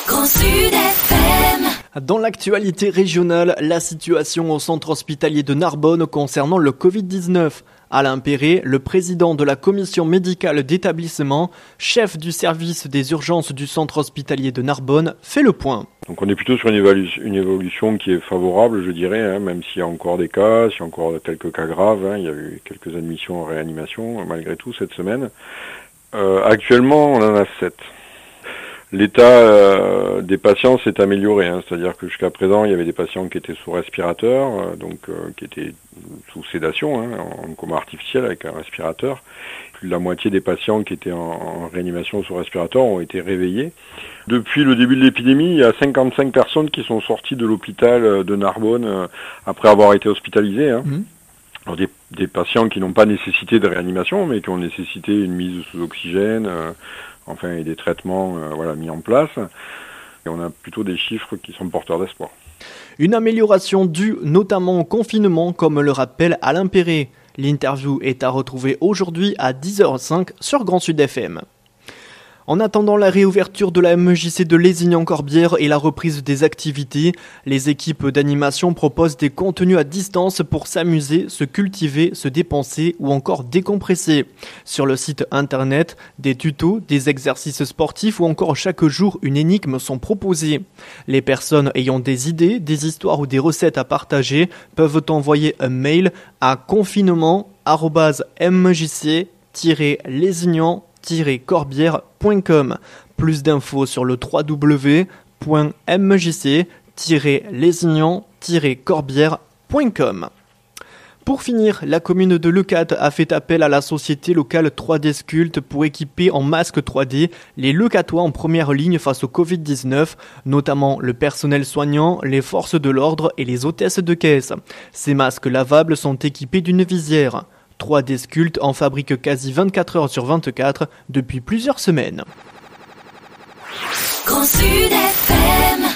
Grand Sud FM. Dans l'actualité régionale, la situation au centre hospitalier de Narbonne concernant le Covid-19. Alain Perret, le président de la commission médicale d'établissement, chef du service des urgences du centre hospitalier de Narbonne, fait le point. Donc on est plutôt sur une évolution qui est favorable, je dirais, même s'il y a encore des cas, s'il y a encore quelques cas graves. Il y a eu quelques admissions en réanimation, malgré tout, cette semaine. Actuellement, on en a 7. L'état des patients s'est amélioré, c'est-à-dire que jusqu'à présent, il y avait des patients qui étaient sous respirateur, qui étaient sous sédation, en coma artificiel avec un respirateur. Plus de la moitié des patients qui étaient en réanimation sous respirateur ont été réveillés. Depuis le début de l'épidémie, il y a 55 personnes qui sont sorties de l'hôpital de Narbonne après avoir été hospitalisées. Alors des patients qui n'ont pas nécessité de réanimation, mais qui ont nécessité une mise sous oxygène, et des traitements mis en place. Et on a plutôt des chiffres qui sont porteurs d'espoir. Une amélioration due notamment au confinement, comme le rappelle Alain Perret. L'interview est à retrouver aujourd'hui à 10h05 sur Grand Sud FM. En attendant la réouverture de la MJC de Lézignan-Corbière et la reprise des activités, les équipes d'animation proposent des contenus à distance pour s'amuser, se cultiver, se dépenser ou encore décompresser. Sur le site internet, des tutos, des exercices sportifs ou encore chaque jour une énigme sont proposés. Les personnes ayant des idées, des histoires ou des recettes à partager peuvent envoyer un mail à confinement@mjc-lézignan-corbière.com. Plus d'infos sur le www.mjc-lézignan-corbière.com. Pour finir, la commune de Leucate a fait appel à la société locale 3D Sculpt pour équiper en masques 3D les Leucatois en première ligne face au Covid-19, notamment le personnel soignant, les forces de l'ordre et les hôtesses de caisse. Ces masques lavables sont équipés d'une visière. 3D Sculpt en fabrique quasi 24 heures sur 24 depuis plusieurs semaines. Grand Sud FM.